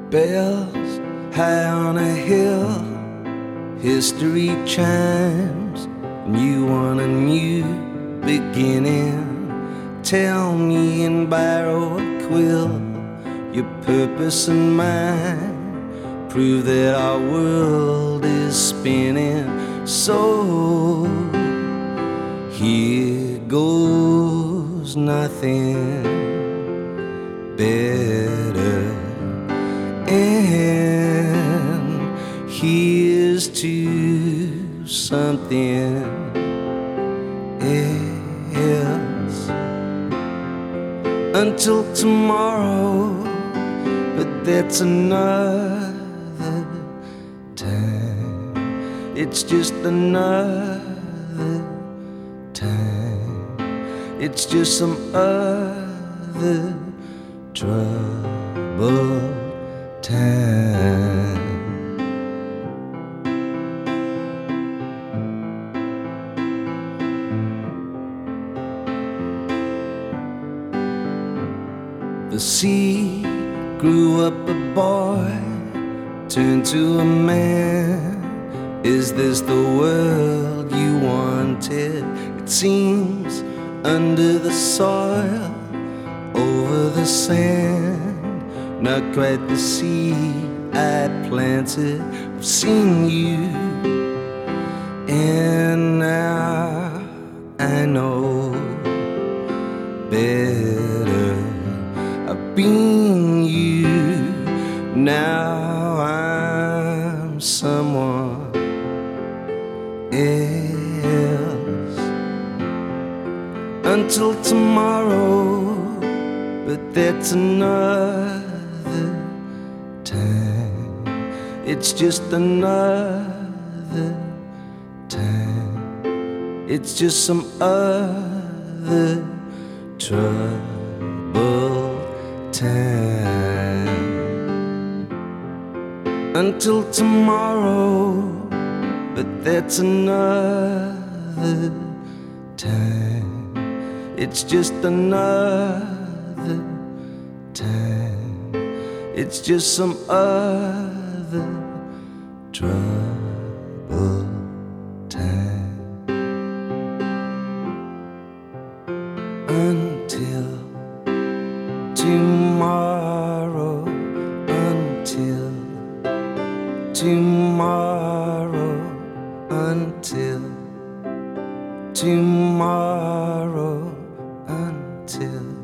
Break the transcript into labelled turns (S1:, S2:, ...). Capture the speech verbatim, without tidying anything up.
S1: Bells high on a hill, history chimes, and you want a new beginning. Tell me and borrow a quill, your purpose and mine, prove that our world is spinning. So here goes nothing better, and here's to something else. Until tomorrow, but that's another time. It's just another time. It's just some other troubled time. The sea grew up a boy, turned to a man. Is this the world you wanted? It seems under the soil, over the sand, not quite the seed I planted. I've seen you, and now I know better. I've been you, now I'm someone else. Until tomorrow, but that's another time. It's just another time. It's just some other troubled time. Until tomorrow, but that's another time. It's just another time. It's just some other troubled time. Until tomorrow, until tomorrow, until tomorrow, until